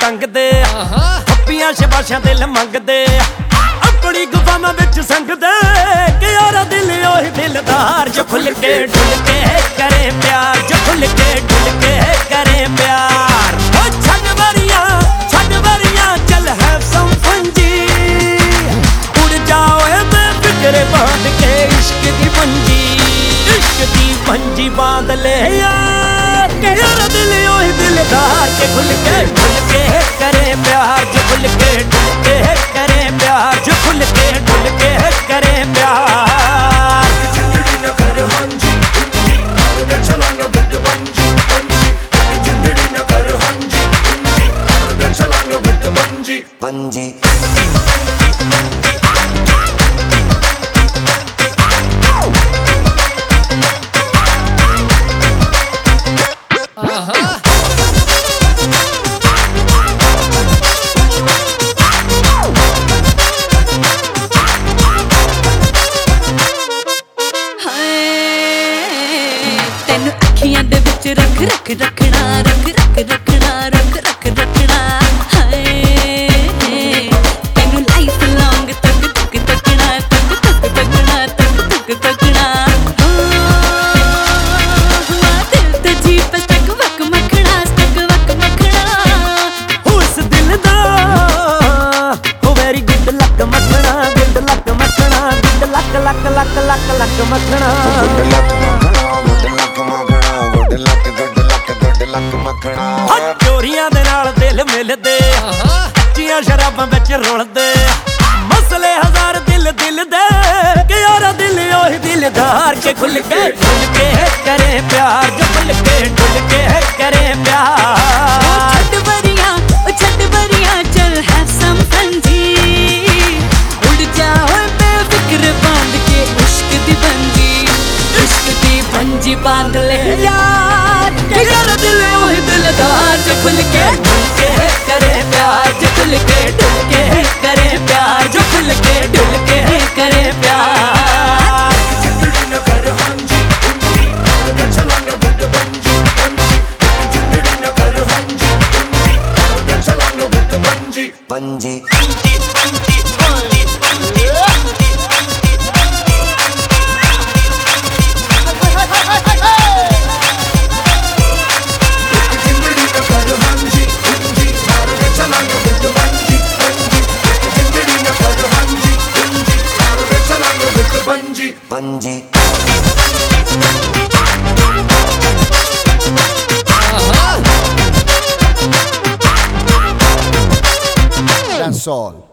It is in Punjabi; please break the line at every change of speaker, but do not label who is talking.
ਟੰਗਦੇ ਹੱਪੀਆਂ ਸ਼ਬਾਸ਼ਾਂ ਦਿਲ ਮੰਗਦੇ ਆਪਣੀ ਗੁਫਾਵਾਂ ਵਿੱਚ ਸੰਗਦੇ ਕਿ ਯਾਰਾ ਦਿਲ ਉਹੀ ਦਿਲਦਾਰ ਜੋ ਖੁੱਲ ਕੇ ਡੁੱਲ ਕੇ ਕਰੇ ਪਿਆਰ ਜੋ ਖੁੱਲ ਕੇ ਡੁੱਲ ਕੇ ਕਰੇ ਪਿਆਰ ਉਹ ਛੱਡ ਵਰੀਆਂ ਚੱਲ ਹੈਵ ਸਮ ਫਨ ਜੀ ਉੜ ਜਾਓਏ ਬੇਫਿਕਰੇ ਬਾਂਧ ਕੇ ਇਸ਼ਕ ਦੀ ਪੰਜੀ ਬਾਂਧ ਲੈ ਯਾਰ ਕਿ ਯਾਰਾ ਦਿਲ ਉਹੀ ਦਿਲਦਾਰ ਕੇ ਖੁੱਲ ਕੇ ਕਰੇ ਪਿਆਰ ਜੋ ਖੁੱਲ ਕੇ ਡੁੱਲ ਕੇ ਕਰੇ ਪਿਆਰ ਜੋ ਖੁੱਲ ਕੇ ਡੁੱਲ ਕੇ ਕਰੇ ਪਿਆਰ
ਜ਼ਿੰਦੜੀ ਨਾ ਕਰ ਹਾਂਜੀ ਮੈਂ ਚਲਾਂਗਾ ਬਿੱਟ ਪੰਜੀ ਜ਼ਿੰਦੜੀ ਨਾ ਕਰ ਹਾਂਜੀ ਮੈਂ ਚਲਾਂਗਾ ਬਿੱਟ ਪੰਜੀ
ਅੱਖੀਆਂ ਦੇ ਵਿੱਚ ਰੱਖਣਾ ਹਾਏ ਤੈਨੂੰ ਲਾਈਫ ਲੌਂਗ ਤੱਕਣਾ ਦਿਲ ਤੇ ਜੀਪ ਸਟਕ ਵਕ ਮੱਖਣਾ
ਉਸ ਦਿਲ ਦਾ ਉਹ ਵੈਰੀ ਗੁੱਡ ਲੱਕ ਮੱਖਣਾ ਗੁੱਡ ਲੱਕ ਮੱਖਣਾ ਗੁੱਡ ਲੱਕ ਮੱਖਣਾ ਚੋਰੀਆਂ ਦੇ ਨਾਲ ਦਿਲ ਮਿਲਦੇ ਕੱਚੀਆਂ ਸ਼ਰਾਬਾਂ ਵਿੱਚ ਰੁਲਦੇ ਮਸਲੇ ਹਜ਼ਾਰ ਦਿਲ ਦੇ ਕਿ ਯਾਰਾ ਦਿਲ ਉਹੀ ਦਿਲਦਾਰ ਕੇ ਖੁੱਲ ਕੇ ਕਰੇ ਪਿਆਰ ਜੋ ਖੁੱਲ ਕੇ ਡੁੱਲ ਕੇ ਕਰੇ ਪਿਆਰ
ਛੱਡ ਵਰੀਆਂ ਚੱਲ ਹੈਵ ਸਮ ਫਨ ਜੀ ਉੜ ਜਾਓ ਬੇਫਿਕਰ ਬਾਂਧ ਕੇ ਇਸ਼ਕ ਦੀ ਪੰਜੀ ਬਾਂਧ ਲੈ ਯਾਰ ਕਿ ਯਾਰਾ ਦਿਲ ਉਹੀ ਦਿਲਦਾਰ ਜੋ ਖੁੱਲ ਕੇ ਕਰੇ ਪਿਆਰ ਜੋ ਖੁੱਲ ਕੇ ਡੁੱਲ ਕੇ ਕਰੇ ਪਿਆਰ ਜੋ ਖੁੱਲ ਕੇ ਡੁੱਲ ਕੇ ਕਰੇ ਪਿਆਰ
ਜ਼ਿੰਦੜੀ ਨਾ ਕਰ ਹਾਂਜੀ ਮੈਂ ਚਲਾਂਗਾ ਬਿੱਟ ਪੰਜੀ ਜ਼ਿੰਦੜੀ ਨਾ ਕਰ ਹਾਂਜੀ ਮੈਂ ਚਲਾਂਗਾ ਬਿੱਟ ਪੰਜੀ
That's all.